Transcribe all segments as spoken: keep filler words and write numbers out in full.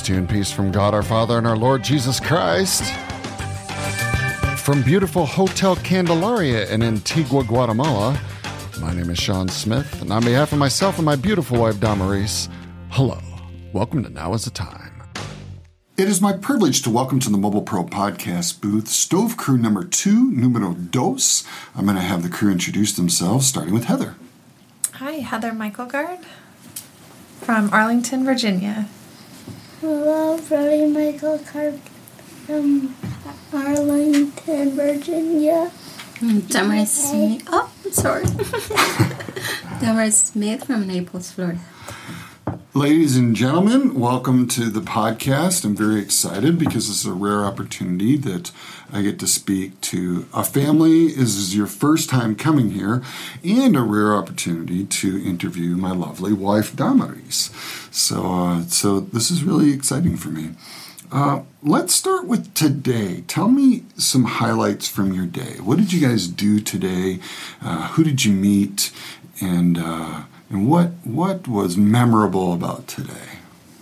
to you in peace from God our Father and our Lord Jesus Christ. From beautiful Hotel Candelaria in Antigua, Guatemala, my name is Sean Smith, and on behalf of myself and my beautiful wife, Damaris, hello. Welcome to Now is the Time. It is my privilege to welcome to the Mobile Pro Podcast booth Stove Crew number two, numero dos. I'm going to have the crew introduce themselves, starting with Heather. Hi, Heather Michaelgard from Arlington, Virginia. Hello, Brody Michaelgard from Arlington, Virginia. Damaris Smith. Oh, sorry. Damaris Smith from Naples, Florida. Ladies and gentlemen, welcome to the podcast. I'm very excited because this is a rare opportunity that I get to speak to a family. This is your first time coming here, and a rare opportunity to interview my lovely wife, Damaris. So, uh, so this is really exciting for me. Uh, let's start with today. Tell me some highlights from your day. What did you guys do today? Uh, who did you meet? And uh, and what what was memorable about today?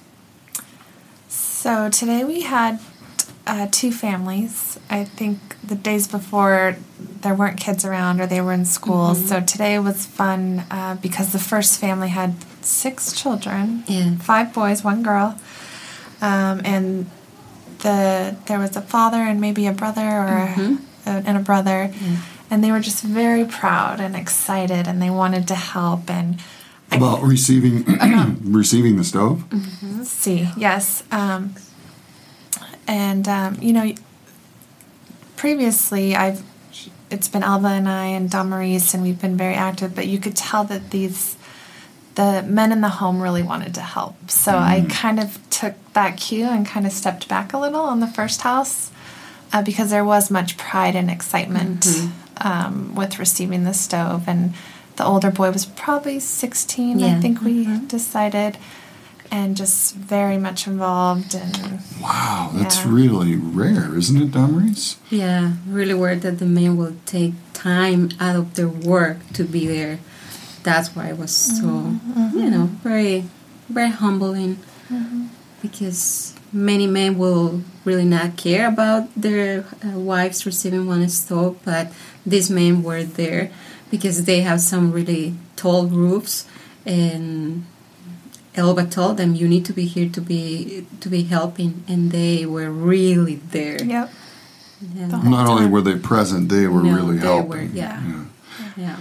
So today we had uh, two families. I think the days before there weren't kids around or they were in school. Mm-hmm. So today was fun uh, because the first family had six children, yeah. five boys, one girl. Um, and the there was a father and maybe a brother or mm-hmm. a, and a brother. Yeah. And they were just very proud and excited, and they wanted to help. And about I, receiving about, receiving the stove. Mm-hmm. See, yes, um, and um, you know, previously I've it's been Alba and I and Damaris, and we've been very active. But you could tell that these the men in the home really wanted to help. So mm. I kind of took that cue and kind of stepped back a little on the first house uh, because there was much pride and excitement. Mm-hmm. Um, with receiving the stove, and the older boy was probably sixteen, yeah. I think we mm-hmm. decided, and just very much involved. And wow, that's yeah. really rare, isn't it, Damaris? Yeah, really rare that the men will take time out of their work to be there. That's why it was so, mm-hmm. you know, very, very humbling, mm-hmm. because many men will really not care about their uh, wives receiving one stove, but these men were there because they have some really tall roofs, and Elba told them, you need to be here to be to be helping, and they were really there. Yep. Yeah. Not only were they present, they were no, really they helping. Were, yeah. Yeah. yeah.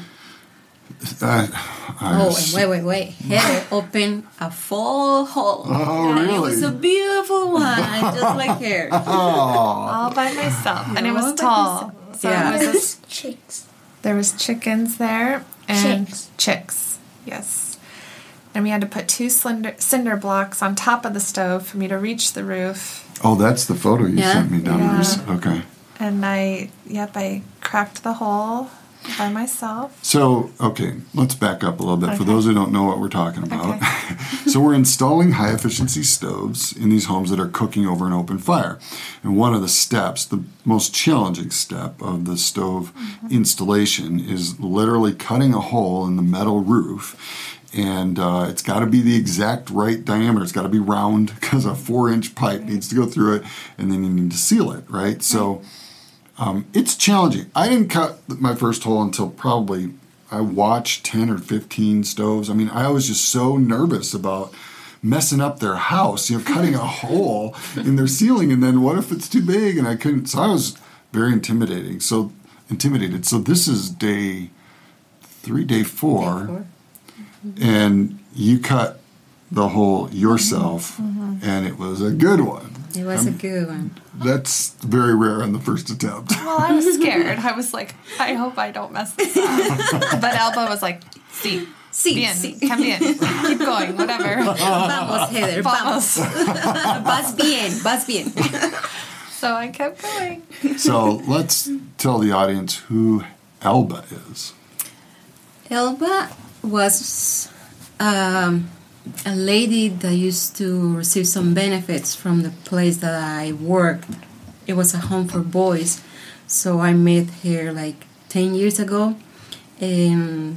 I, I oh, was, and wait, wait, wait. Heather opened a full hole. Oh, and really? It was a beautiful one, just like her. Oh. All by myself. And it was tall. So yeah. it was a, Chicks. there was chickens there. And chicks. Chicks, yes. And we had to put two cinder, cinder blocks on top of the stove for me to reach the roof. Oh, that's the photo you yeah. sent me, Damaris. Yeah. Okay. And I, yep, I cracked the hole by myself. So, okay, let's back up a little bit. Okay. For those who don't know what we're talking about. Okay. So we're installing high-efficiency stoves in these homes that are cooking over an open fire. And one of the steps, the most challenging step of the stove mm-hmm. installation is literally cutting a hole in the metal roof. And uh, it's got to be the exact right diameter. It's got to be round because a four-inch pipe needs to go through it, and then you need to seal it, right? So... Um, it's challenging. I didn't cut my first hole until probably I watched ten or fifteen stoves. I mean, I was just so nervous about messing up their house, you know, cutting a hole in their ceiling, and then what if it's too big and I couldn't. So I was very intimidating. So intimidated. So this is day three, day four, day four. Mm-hmm. And you cut the hole yourself, mm-hmm. and it was a good one. It was um, a good one. That's very rare on the first attempt. Well, I was scared. I was like, I hope I don't mess this up. But Alba was like, sí, sí, bien, sí. Come bien, keep going, whatever. Vamos, Heather, vamos. Vas bien, vas bien. So I kept going. So let's tell the audience who Elba is. Elba was um, a lady that used to receive some benefits from the place that I worked. It was a home for boys. So I met her like ten years ago. And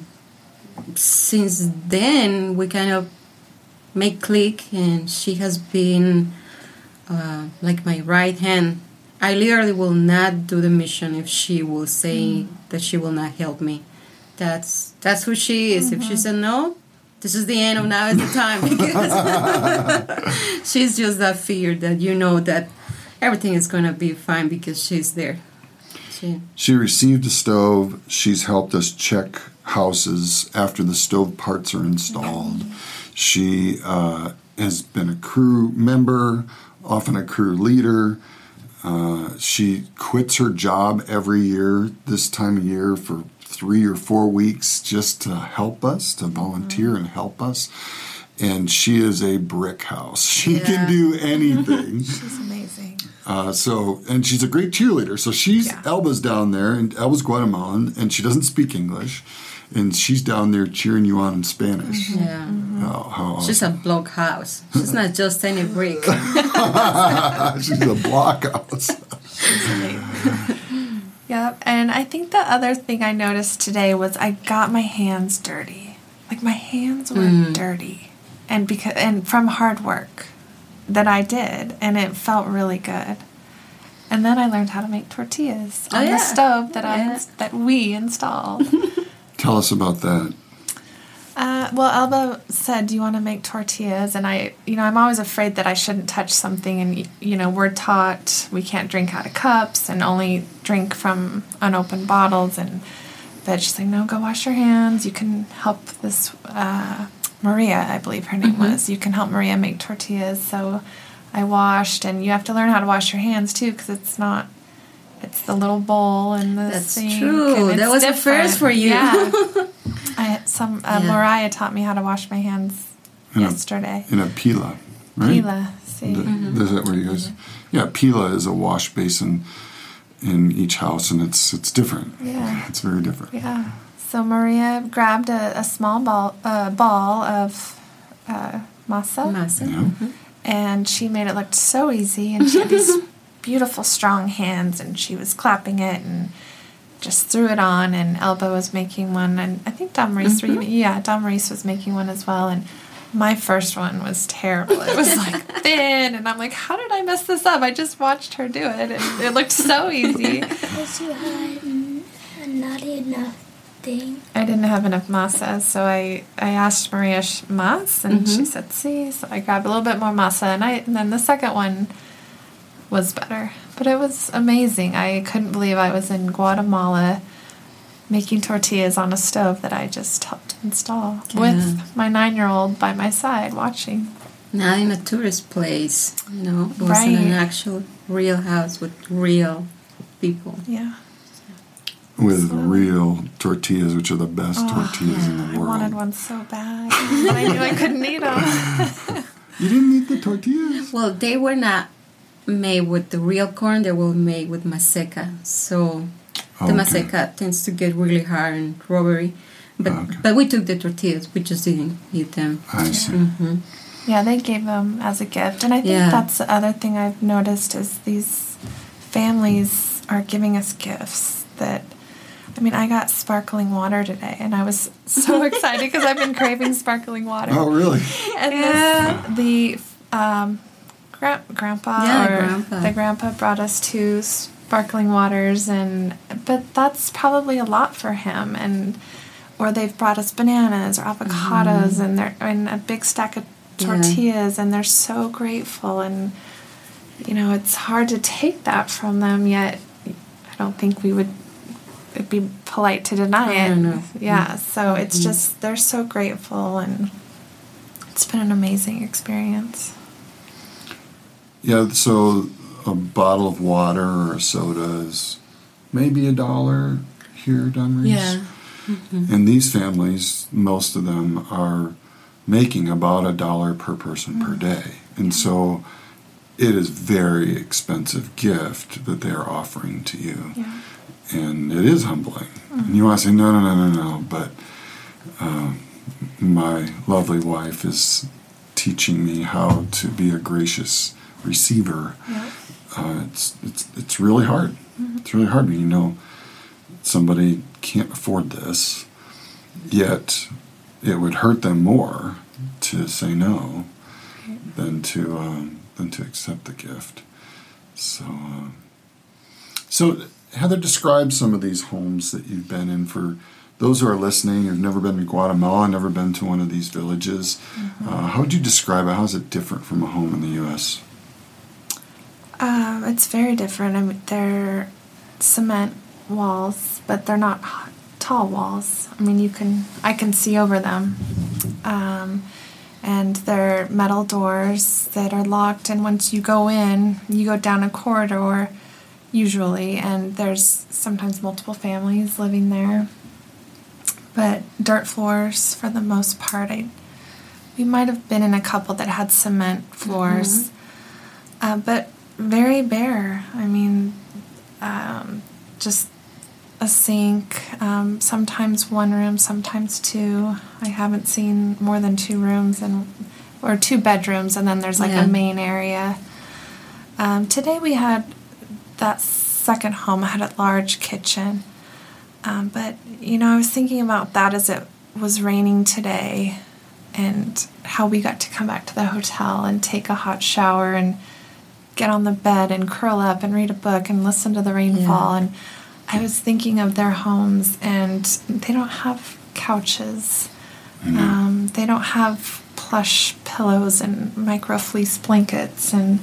since then, we kind of make click, and she has been uh, like my right hand. I literally will not do the mission if she will say mm. that she will not help me. That's that's who she is. Mm-hmm. If she said no, this is the end of now is the time. Because she's just that figure that you know that everything is going to be fine because she's there. She, she received a stove. She's helped us check houses after the stove parts are installed. Mm-hmm. She uh, has been a crew member, often a crew leader. Uh, she quits her job every year, this time of year, for three or four weeks just to help us, to volunteer mm-hmm. and help us. And she is a brick house. She yeah. can do anything. She's amazing. Uh, so, and she's a great cheerleader. So she's, yeah. Elba's down there, and Elba's Guatemalan, and she doesn't speak English. And she's down there cheering you on in Spanish. Mm-hmm. Yeah. Mm-hmm. Oh, how awesome. She's a block house. She's not just any brick. She's a block house. Yep. And I think the other thing I noticed today was I got my hands dirty. Like my hands were mm. dirty. And because and from hard work that I did. And it felt really good. And then I learned how to make tortillas on oh, yeah. the stove that yeah. I that we installed. Tell us about that. Uh, well, Elba said, do you want to make tortillas? And I, you know, I'm always afraid that I shouldn't touch something. And, you know, we're taught we can't drink out of cups and only drink from unopened bottles. And but she's like, no, go wash your hands. You can help this, uh, Maria, I believe her name mm-hmm. was. You can help Maria make tortillas. So I washed. And you have to learn how to wash your hands, too, because it's not, it's the little bowl and the That's sink. true. That was different. A first for you. Yeah. I some uh, yeah. Mariah taught me how to wash my hands in yesterday. A, in a pila, right? Pila, see. The, mm-hmm. Is that where you guys? Mm-hmm. Yeah, pila is a wash basin in each house, and it's it's different. Yeah, it's very different. Yeah. So Maria grabbed a, a small ball uh, ball of uh, masa, masa, yeah. mm-hmm. and she made it look so easy, and she had these beautiful, strong hands, and she was clapping it and just threw it on, and Elba was making one, and I think Damaris, mm-hmm. yeah, Damaris was making one as well, and my first one was terrible. It was like thin, and I'm like, how did I mess this up? I just watched her do it, and it looked so easy. Because you had not enough thing. I didn't have enough masa, so I, I asked Maria mas, and mm-hmm. she said si, so I grabbed a little bit more masa, and, I, and then the second one was better. But it was amazing. I couldn't believe I was in Guatemala making tortillas on a stove that I just helped install yeah. with my nine-year-old by my side watching. Not in a tourist place, you know. It was right. in an actual real house with real people. Yeah. With so. real tortillas, which are the best oh, tortillas yeah. in the world. I wanted one so bad, but I knew I couldn't eat them. You didn't eat the tortillas? Well, they were not made with the real corn. They were made with maseca. So the okay. maseca tends to get really hard and rubbery. But okay. but we took the tortillas. We just didn't eat them. I see. Mm-hmm. Yeah, they gave them as a gift. And I think yeah. that's the other thing I've noticed is these families are giving us gifts that... I mean, I got sparkling water today, and I was so excited because I've been craving sparkling water. Oh, really? And yeah. this, the um, gra- grandpa yeah, or grandpa. the grandpa brought us two sparkling waters, and but that's probably a lot for him. And or they've brought us bananas or avocados, mm. and they're and a big stack of tortillas, yeah. and they're so grateful. And you know, it's hard to take that from them. Yet, I don't think we would. It'd be polite to deny it. I don't know. Yeah, mm-hmm. so it's mm-hmm. just, they're so grateful, and it's been an amazing experience. Yeah, so a bottle of water or a soda is maybe a dollar here, Dunrees. Yeah. Mm-hmm. And these families, most of them are making about a dollar per person mm-hmm. per day. And so it is very expensive gift that they're offering to you. Yeah. And it is humbling. Mm-hmm. And you want to say, no, no, no, no, no. But uh, my lovely wife is teaching me how to be a gracious receiver. Yep. Uh, it's it's it's really hard. Mm-hmm. It's really hard when you know somebody can't afford this, yet it would hurt them more to say no right. than to um, than to accept the gift. So, uh, so Heather, describe some of these homes that you've been in for those who are listening who've never been to Guatemala, never been to one of these villages. Mm-hmm. Uh, how would you describe it? How is it different from a home in the U S? Um, it's very different. I mean, they're cement walls, but they're not tall walls. I mean, you can I can see over them. Um, and they're metal doors that are locked, and once you go in, you go down a corridor, usually, and there's sometimes multiple families living there. But dirt floors for the most part. I we might have been in a couple that had cement floors, mm-hmm. uh, but very bare. I mean, um, just a sink, um, sometimes one room, sometimes two. I haven't seen more than two rooms and or two bedrooms, and then there's like yeah. a main area. Um, today we had that second home had a large kitchen. Um, but, you know, I was thinking about that as it was raining today and how we got to come back to the hotel and take a hot shower and get on the bed and curl up and read a book and listen to the rainfall. Yeah. And I was thinking of their homes, and they don't have couches. Mm-hmm. Um, they don't have plush pillows and micro fleece blankets. And,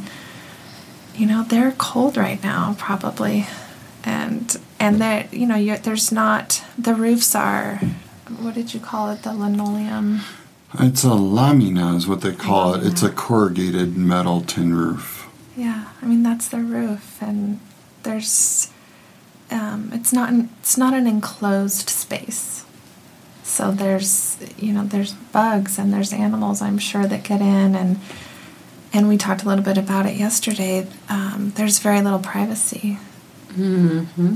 you know, they're cold right now, probably. And and there, you know, you're, there's not, the roofs are, what did you call it, the linoleum? It's a lamina is what they call lamina. It. It's a corrugated metal tin roof. Yeah, I mean, that's the roof, and there's, um, it's not an, it's not an enclosed space. So there's, you know, there's bugs and there's animals, I'm sure, that get in, and and we talked a little bit about it yesterday. Um, there's very little privacy. Mm-hmm.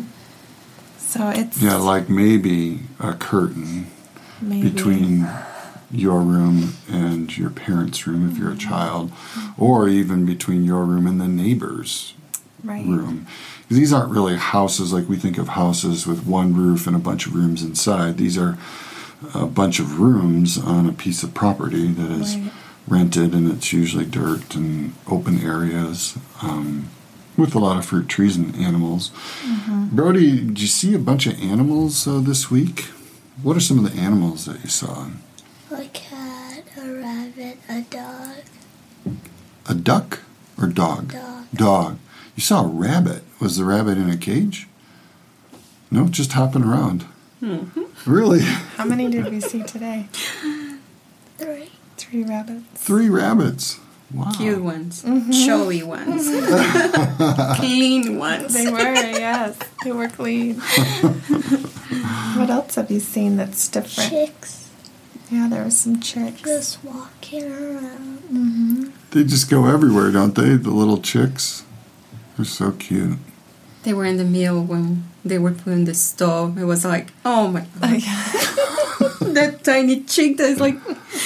So it's yeah, like maybe a curtain maybe. between your room and your parents' room if mm-hmm. you're a child, mm-hmm. or even between your room and the neighbor's right. room. These aren't really houses like we think of houses with one roof and a bunch of rooms inside. These are a bunch of rooms on a piece of property that is right. rented, and it's usually dirt and open areas. Um, with a lot of fruit trees and animals. Mm-hmm. Brody, did you see a bunch of animals uh, this week? What are some of the animals that you saw? A cat, a rabbit, a dog. A duck or dog? Dog. Dog. You saw a rabbit. Was the rabbit in a cage? No, just hopping around. Mm-hmm. Really? How many did we see today? Three. Three rabbits. Three rabbits. Wow. Cute ones, mm-hmm. showy ones, clean ones. They were, yes, they were clean. What else have you seen that's different? Chicks. Yeah, there were some chicks. Just walking around. Mm-hmm. They just go everywhere, don't they? The little chicks. They're so cute. They were in the meal when they were putting the stove. It was like, oh my God. That tiny chick that's like...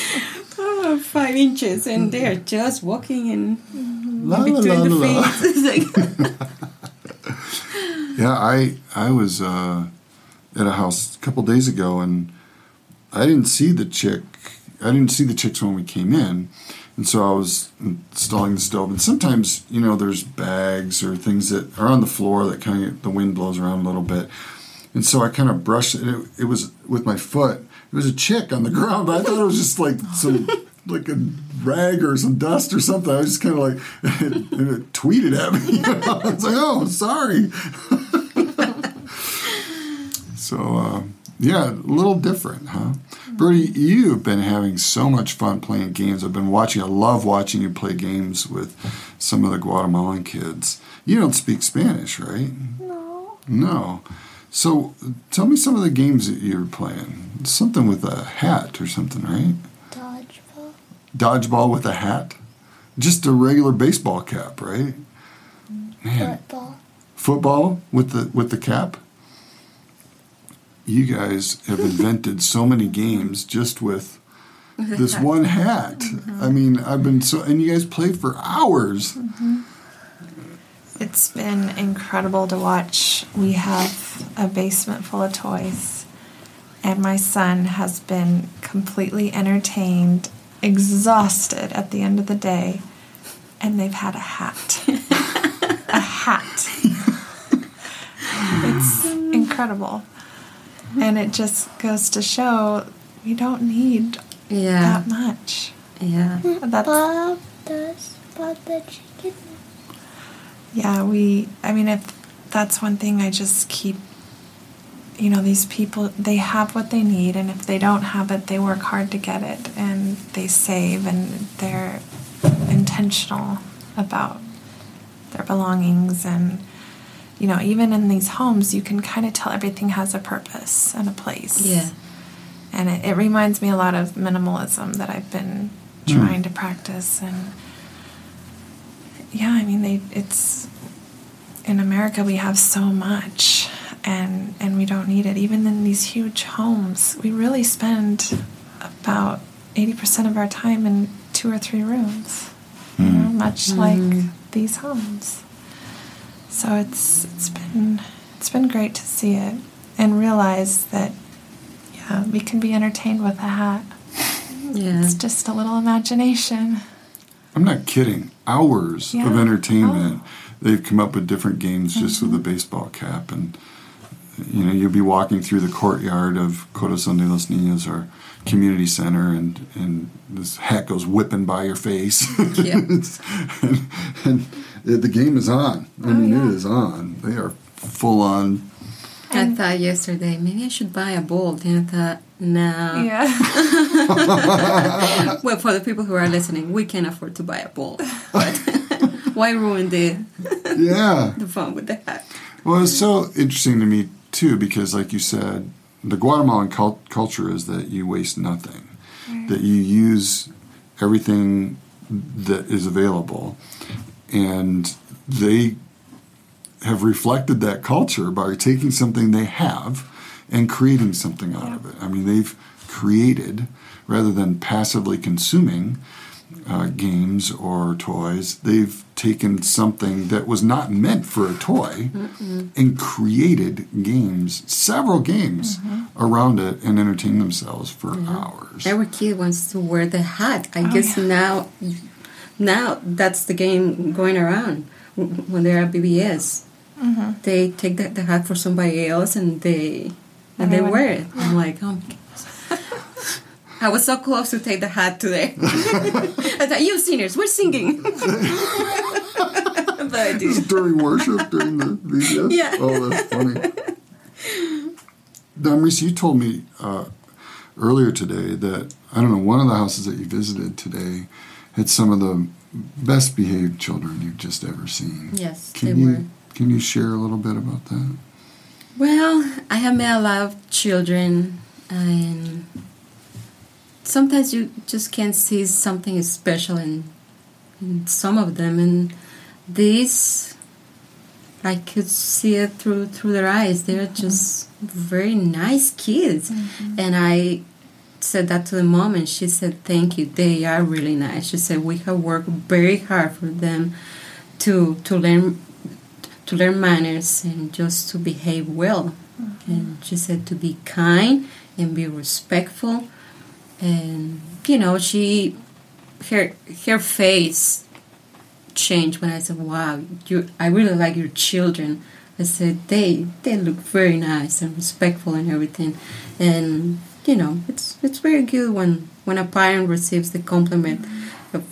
five inches, and they're just walking in la, between la, the la, feet. Yeah, I I was uh, at a house a couple days ago, and I didn't see the chick. I didn't see the chicks when we came in, and so I was installing the stove. And sometimes, you know, there's bags or things that are on the floor that kind of the wind blows around a little bit, and so I kind of brushed it. It, it was with my foot. It was a chick on the ground, but I thought it was just like some. like a rag or some dust or something. I was just kind of like, and it, and it tweeted at me. You know? I was like, oh, sorry. So, uh, yeah, a little different, huh? Brody, you've been having so much fun playing games. I've been watching, I love watching you play games with some of the Guatemalan kids. You don't speak Spanish, right? No. No. So, tell me some of the games that you're playing. Something with a hat or something, right? Dodgeball with a hat? Just a regular baseball cap, right? Man. Football. Football with the with the cap? You guys have invented so many games just with this one hat. Mm-hmm. I mean, I've been so... And you guys play for hours. Mm-hmm. It's been incredible to watch. We have a basement full of toys, and my son has been completely entertained, exhausted at the end of the day, and they've had a hat. A hat. It's incredible. And it just goes to show we don't need Yeah. that much. Yeah. That's, Bob does Bob the chicken. yeah, we, I mean, if that's one thing I just keep, you know, these people, they have what they need, and if they don't have it, they work hard to get it, and they save, and they're intentional about their belongings. And, you know, even in these homes, you can kind of tell everything has a purpose and a place. Yeah. And it, it reminds me a lot of minimalism that I've been trying to practice. And yeah, I mean, they it's in America we have so much, and and we don't need it. Even in these huge homes, we really spend about eighty percent of our time in two or three rooms. You know, much like these homes. So it's it's been it's been great to see it and realize that yeah, we can be entertained with a hat. Yeah. It's just a little imagination. I'm not kidding. Hours Yeah. of entertainment. They've come up with different games just with a baseball cap, and you know, you'll be walking through the courtyard of Corazon de los Niños, or community center, and and this hat goes whipping by your face. Yeah. and, and the game is on. I Oh, mean, yeah. it is on. They are full on. I thought yesterday maybe I should buy a ball. And I thought, no. Yeah. Well, for the people who are listening, we can afford to buy a ball. But why ruin the Yeah. the fun with the hat? Well, it's so interesting to me, too, because like you said, the Guatemalan cult- culture is that you waste nothing, that you use everything that is available, and they have reflected that culture by taking something they have and creating something out of it. I mean, they've created, rather than passively consuming uh, games or toys, they've taken something that was not meant for a toy Mm-mm. and created games, several games mm-hmm. around it, and entertained themselves for yeah. hours. Every kid wants to wear the hat. I oh, guess yeah. now, now that's the game going around. When they're at B B S, mm-hmm. they take the, the hat for somebody else, and they and Everyone. they wear it. I'm like, oh my goodness. I was so close to take the hat today. I thought, you singers, we're singing. But I did. During worship, during the B B S? Yeah. Oh, that's funny. Damaris, you told me uh, earlier today that, I don't know, one of the houses that you visited today had some of the best behaved children you've just ever seen. Yes, can they you, were. Can you share a little bit about that? Well, I have met a lot of children, and sometimes you just can't see something special in, in some of them, and these, I could see it through through their eyes. They're mm-hmm. just very nice kids, mm-hmm. and I said that to the mom, and she said, thank you, they are really nice. She said, we have worked very hard for them to to learn to learn manners and just to behave well. Mm-hmm. And she said to be kind and be respectful. And, you know, she, her her face changed when I said, wow, you, I really like your children. I said, they they look very nice and respectful and everything. And you know, it's it's very good when, when a parent receives the compliment of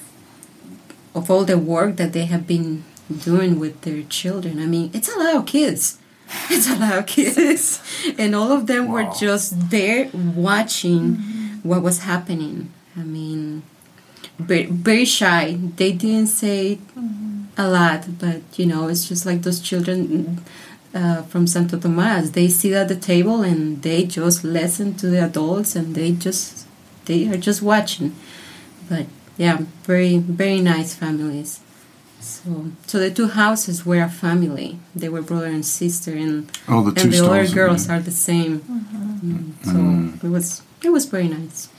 of all the work that they have been doing with their children. I mean, it's a lot of kids. It's a lot of kids. And all of them wow. were just there watching mm-hmm. what was happening. I mean, very, very shy. They didn't say mm-hmm. a lot, but, you know, it's just like those children Uh, from Santo Tomas. They sit at the table and they just listen to the adults, and they just they are just watching. But yeah, very very nice families. So so the two houses were a family. They were brother and sister, and oh, the two and the other stalls, girls yeah. are the same. Mm-hmm. Mm, so mm. it was it was very nice.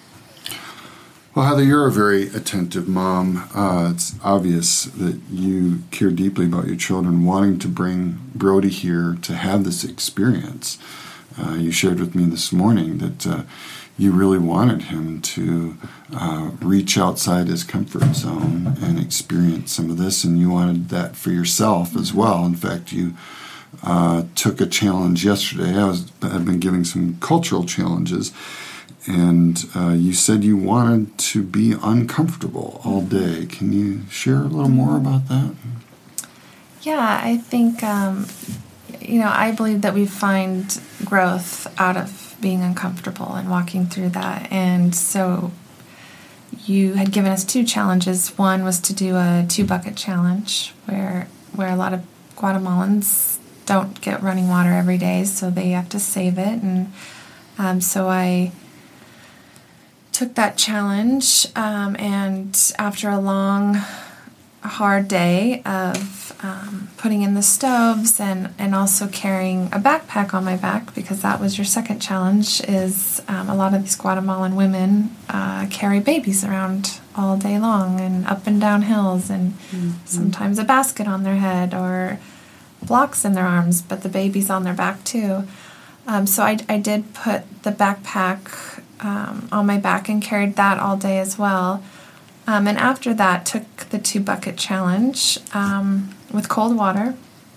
Well, Heather, you're a very attentive mom. Uh, it's obvious that you care deeply about your children, wanting to bring Brody here to have this experience. Uh, you shared with me this morning that uh, you really wanted him to uh, reach outside his comfort zone and experience some of this, and you wanted that for yourself as well. In fact, you uh, took a challenge yesterday. I was I've been giving some cultural challenges, and uh, you said you wanted to be uncomfortable all day. Can you share a little more about that? Yeah, I think, um, you know, I believe that we find growth out of being uncomfortable and walking through that. And so you had given us two challenges. One was to do a two-bucket challenge where where a lot of Guatemalans don't get running water every day, so they have to save it. And um, so I took that challenge, um, and after a long, hard day of um, putting in the stoves and, and also carrying a backpack on my back, because that was your second challenge, is um, a lot of these Guatemalan women uh, carry babies around all day long and up and down hills, and mm-hmm. sometimes a basket on their head or blocks in their arms, but the baby's on their back too. Um, so I, I did put the backpack um, on my back and carried that all day as well. Um, and after that, took the two-bucket challenge um, with cold water.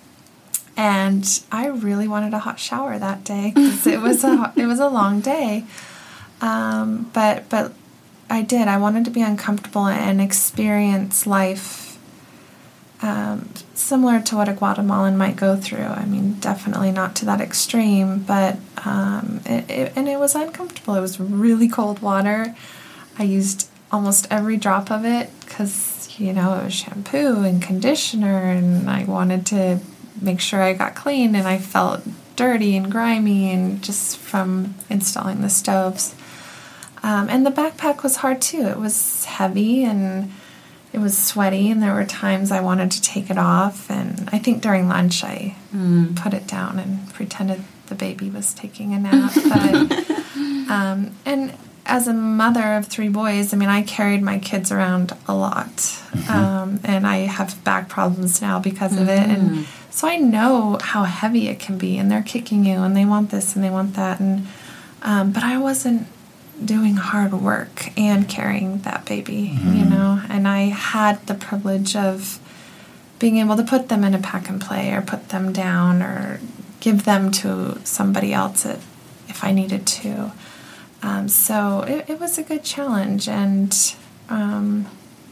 And I really wanted a hot shower that day because it was a it was a long day. Um, but but I did. I wanted to be uncomfortable and experience life um, similar to what a Guatemalan might go through. I mean, definitely not to that extreme, but um, it, it, and it was uncomfortable. It was really cold water. I used almost every drop of it because, you know, it was shampoo and conditioner, and I wanted to make sure I got clean, and I felt dirty and grimy and just from installing the stoves. Um, and the backpack was hard too. It was heavy and it was sweaty, and there were times I wanted to take it off, and I think during lunch I mm. put it down and pretended the baby was taking a nap. But, um, and as a mother of three boys, I mean, I carried my kids around a lot, mm-hmm. um, and I have back problems now because of mm-hmm. it, and so I know how heavy it can be, and they're kicking you, and they want this, and they want that, and um, but I wasn't doing hard work and carrying that baby, mm-hmm. you know, and I had the privilege of being able to put them in a pack and play, or put them down, or give them to somebody else if, if I needed to. Um, so it, it was a good challenge, and um,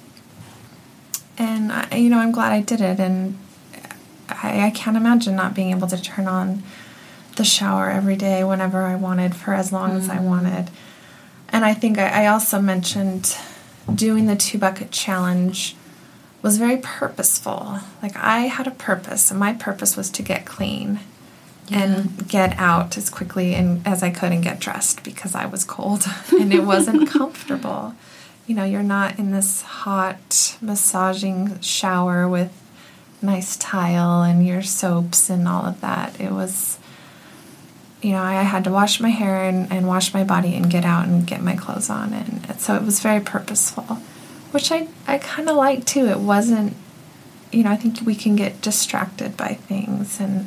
and I, you know, I'm glad I did it, and I, I can't imagine not being able to turn on the shower every day whenever I wanted for as long mm-hmm. as I wanted. And I think I, I also mentioned doing the two bucket challenge was very purposeful. Like, I had a purpose, and my purpose was to get clean. Yeah. And get out as quickly and as I could and get dressed because I was cold and it wasn't comfortable. You know, you're not in this hot massaging shower with nice tile and your soaps and all of that. It was, you know, I had to wash my hair and, and wash my body and get out and get my clothes on. And so it was very purposeful, which I, I kind of liked too. It wasn't, you know, I think we can get distracted by things, and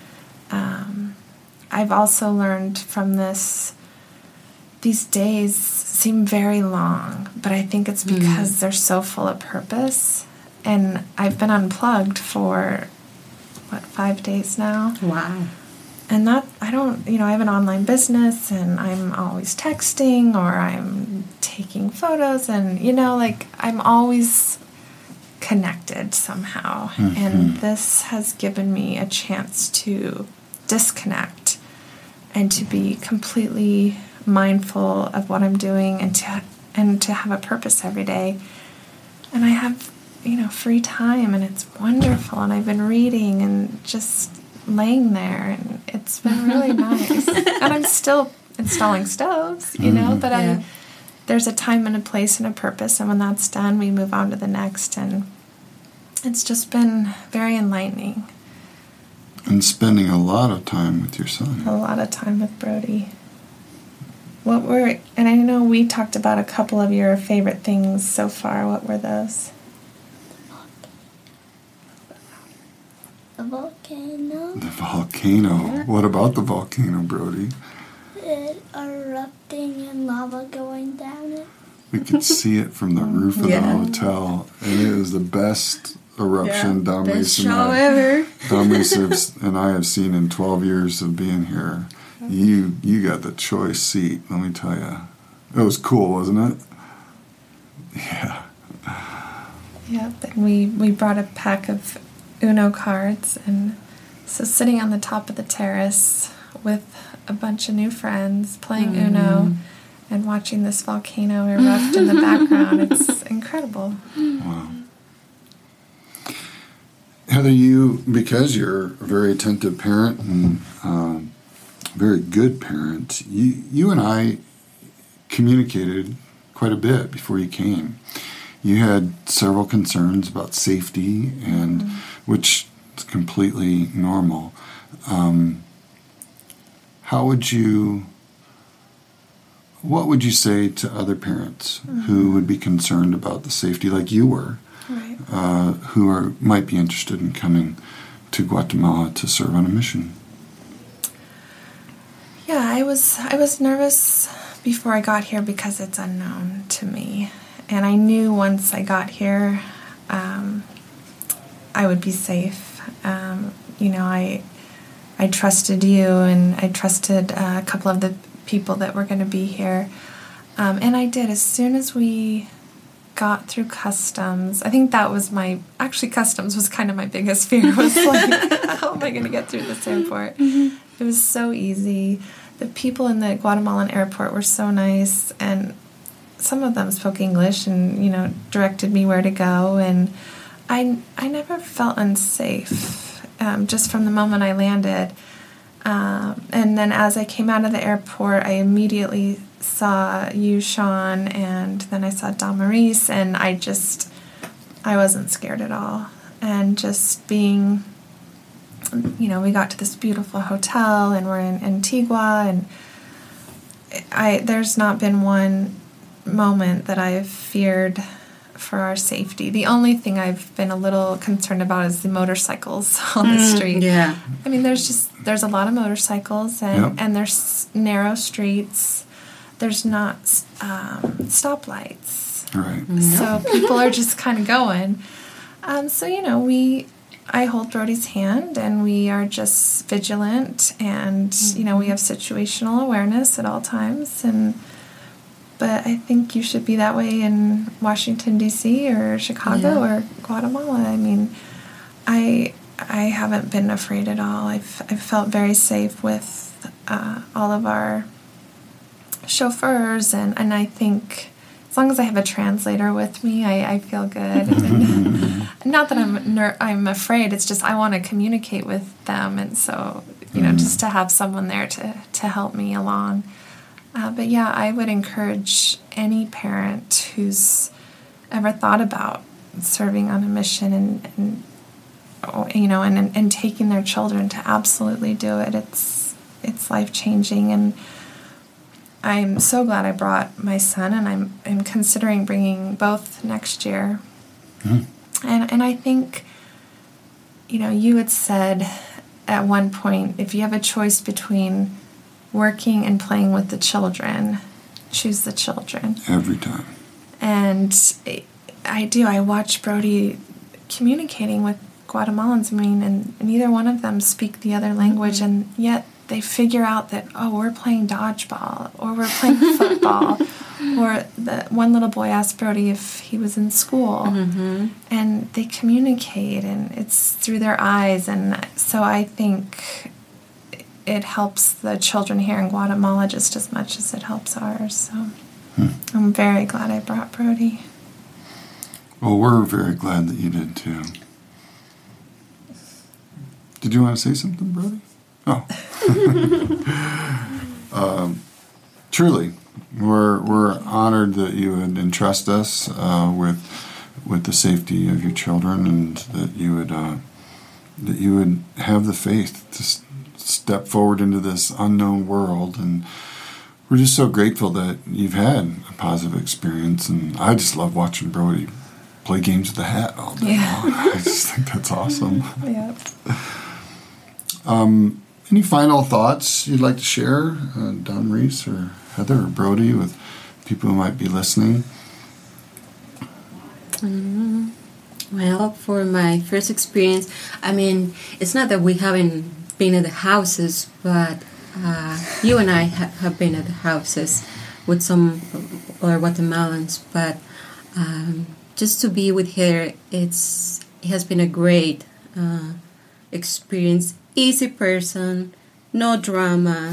Um, I've also learned from this, these days seem very long, but I think it's because mm. they're so full of purpose. And I've been unplugged for, what, five days now? Wow. And that, I don't, you know, I have an online business, and I'm always texting, or I'm taking photos, and, you know, like, I'm always connected somehow. Mm-hmm. And this has given me a chance to disconnect and to be completely mindful of what I'm doing, and to and to have a purpose every day. And I have, you know, free time, and it's wonderful, and I've been reading and just laying there, and it's been really nice. And I'm still installing stoves, you know, but yeah. I there's a time and a place and a purpose, and when that's done, we move on to the next, and it's just been very enlightening. And spending a lot of time with your son. A lot of time with Brody. What were, and I know we talked about a couple of your favorite things so far. What were those? The volcano. The volcano. What about the volcano, Brody? It erupting and lava going down it. We could see it from the roof of Yeah. the hotel, and it was the best eruption Dom Best Reese and show I, ever. Dom Reese have- and I have seen in twelve years of being here. You you got the choice seat, let me tell you. It was cool, wasn't it? Yeah. Yep, and we, we brought a pack of Uno cards, and so sitting on the top of the terrace with a bunch of new friends playing Mm. Uno and watching this volcano erupt in the background, it's incredible. Wow. Heather, you, because you're a very attentive parent and um, very good parent, you, you and I communicated quite a bit before you came. You had several concerns about safety, and mm-hmm. which is completely normal. Um, how would you, what would you say to other parents mm-hmm. who would be concerned about the safety like you were, right. uh, who are might be interested in coming to Guatemala to serve on a mission? Yeah, I was I was nervous before I got here because it's unknown to me. And I knew once I got here, um, I would be safe. Um, you know, I I trusted you, and I trusted uh, a couple of the people that were going to be here. Um, and I did. As soon as we got through customs, I think that was my, actually customs was kind of my biggest fear. It was like, how am I going to get through this airport? Mm-hmm. It was so easy. The people in the Guatemalan airport were so nice, and some of them spoke English and, you know, directed me where to go. And I, I never felt unsafe um, just from the moment I landed. Um, and then as I came out of the airport, I immediately saw you, Sean, and then I saw Damaris, and I just, I wasn't scared at all. And just being, you know, we got to this beautiful hotel, and we're in Antigua, and I there's not been one moment that I've feared for our safety. The only thing I've been a little concerned about is the motorcycles on the Mm, street. yeah. I mean, there's just, there's a lot of motorcycles, and, Yep. and there's narrow streets. There's not um, stoplights. Right. So people are just kind of going. Um, so, you know, we, I hold Brody's hand, and we are just vigilant, and, you know, we have situational awareness at all times. And But I think you should be that way in Washington, D C or Chicago Yeah. or Guatemala. I mean, I I haven't been afraid at all. I've, I've felt very safe with uh, all of our chauffeurs, and, and I think as long as I have a translator with me, I, I feel good. And not that I'm ner- I'm afraid, it's just I want to communicate with them, and so, you know, just to have someone there to, to help me along. Uh, but yeah, I would encourage any parent who's ever thought about serving on a mission and, and you know, and, and taking their children to absolutely do it. It's it's life changing, and I'm so glad I brought my son, and I'm I'm considering bringing both next year. Mm. And and I think, you know, you had said at one point, if you have a choice between working and playing with the children, choose the children. Every time. And I do. I watch Brody communicating with Guatemalans. I mean, and neither one of them speak the other language, mm-hmm. and yet they figure out that, oh, we're playing dodgeball, or we're playing football. Or the one little boy asked Brody if he was in school, mm-hmm. and they communicate, and it's through their eyes. And so I think it helps the children here in Guatemala just as much as it helps ours. So hmm. I'm very glad I brought Brody. Well, we're very glad that you did too. Did you want to say something, Brody? Oh. um, truly, we're we're honored that you would entrust us uh, with with the safety of your children, and that you would uh, that you would have the faith to s- step forward into this unknown world. And we're just so grateful that you've had a positive experience. And I just love watching Brody play games with the hat all day yeah. long. I just think that's awesome. Yeah. Um, any final thoughts you'd like to share, uh, Don Reese or Heather or Brody, with people who might be listening? Mm, well, for my first experience, I mean, it's not that we haven't been at the houses, but uh, you and I ha- have been at the houses with some other Guatemalans, but um, just to be with her, it's it has been a great uh, experience. Easy person, no drama,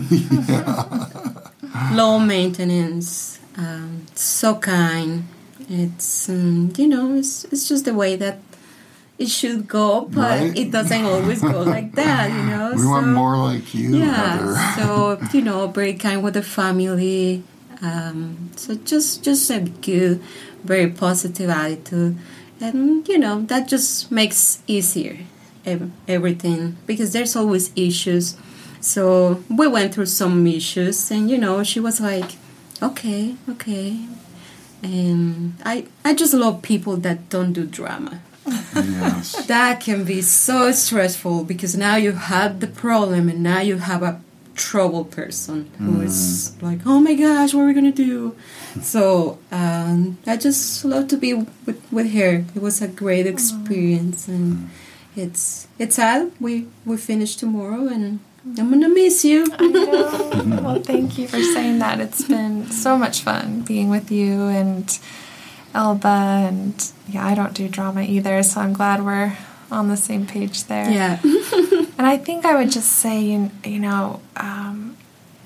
low maintenance, um, so kind. It's um, you know, it's it's just the way that it should go, but right? It doesn't always go like that, you know. We so, want more like you, yeah. Heather. So you know, very kind with the family. Um, so just just a good, very positive attitude, and you know that just makes easier ev- everything, because there's always issues. So we went through some issues, and you know she was like, okay, okay, and I I just love people that don't do drama. Yes. That can be so stressful, because now you have the problem, and now you have a troubled person who mm. is like, oh my gosh, what are we gonna do? So um, I just love to be with, with her. It was a great experience, and mm. it's it's sad we we finish tomorrow, and I'm gonna miss you. I know. Well, thank you for saying that. It's been so much fun being with you and Elba, and yeah, I don't do drama either, so I'm glad we're on the same page there. Yeah. And I think I would just say, you, you know, um,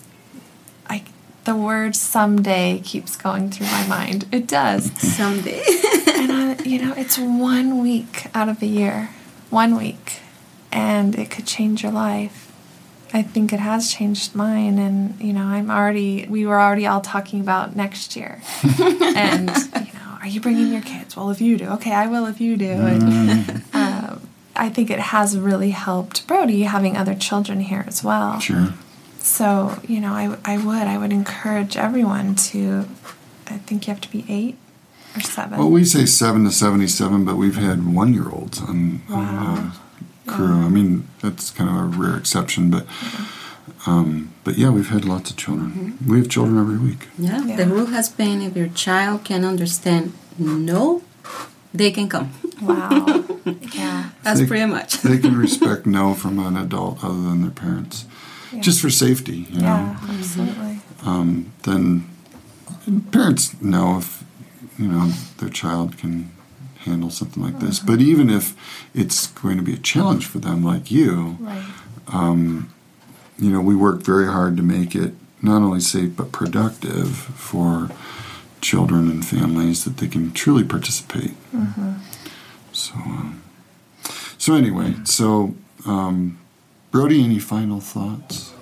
I the word someday keeps going through my mind. It does. Someday. And, I, you know, it's one week out of a year. One week. And it could change your life. I think it has changed mine. And, you know, I'm already, we were already all talking about next year. And, you know, are you bringing your kids? Well, if you do. Okay, I will if you do. And, um, I think it has really helped Brody having other children here as well. Sure. So, you know, I, I would. I would encourage everyone to, I think you have to be eight or seven. Well, we say seven to seventy-seven, but we've had one-year-olds on, wow. on the crew. Yeah. I mean, that's kind of a rare exception, but yeah. Um, but yeah, we've had lots of children. Mm-hmm. We have children every week. Yeah. yeah, the rule has been, if your child can understand no, they can come. Wow. Yeah. That's they, pretty much. They can respect no from an adult other than their parents. Yeah. Just for safety, you yeah, know. absolutely. Um, then parents know if, you know, their child can handle something like this. Mm-hmm. But even if it's going to be a challenge for them, like you, right. um, you know, we work very hard to make it not only safe but productive for children and families, that they can truly participate. Mm-hmm. So, um, so anyway, so um, Brody, any final thoughts?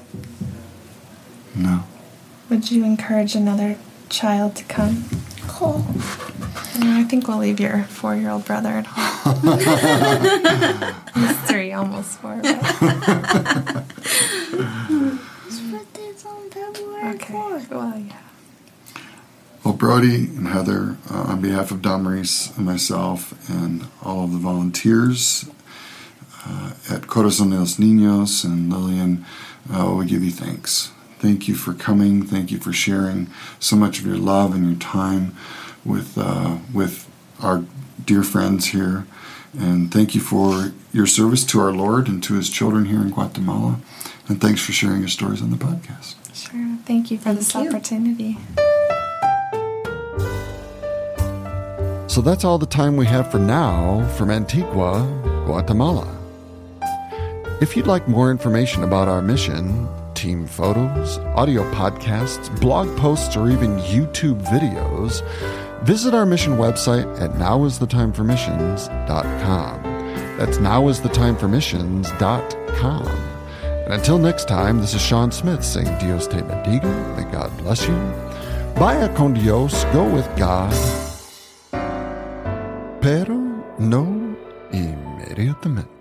No. Would you encourage another child to come? Cool. I think we'll leave your four-year-old brother at home. He's three, almost four. But... His birthday's on February okay. fourth. Well, yeah. Well, Brody and Heather, uh, on behalf of Damaris and myself and all of the volunteers uh, at Corazon de los Niños and Lillian, uh, we give you thanks. Thank you for coming. Thank you for sharing so much of your love and your time with uh, with our dear friends here. And thank you for your service to our Lord and to His children here in Guatemala. And thanks for sharing your stories on the podcast. Sure. Thank you for Thank this you. opportunity. So that's all the time we have for now from Antigua, Guatemala. If you'd like more information about our mission, team photos, audio podcasts, blog posts, or even YouTube videos, visit our mission website at now is the time for missions dot com. That's now is the time for missions dot com. And until next time, this is Sean Smith saying Dios te bendiga, may God bless you. Vaya con Dios, go with God. Pero no inmediatamente.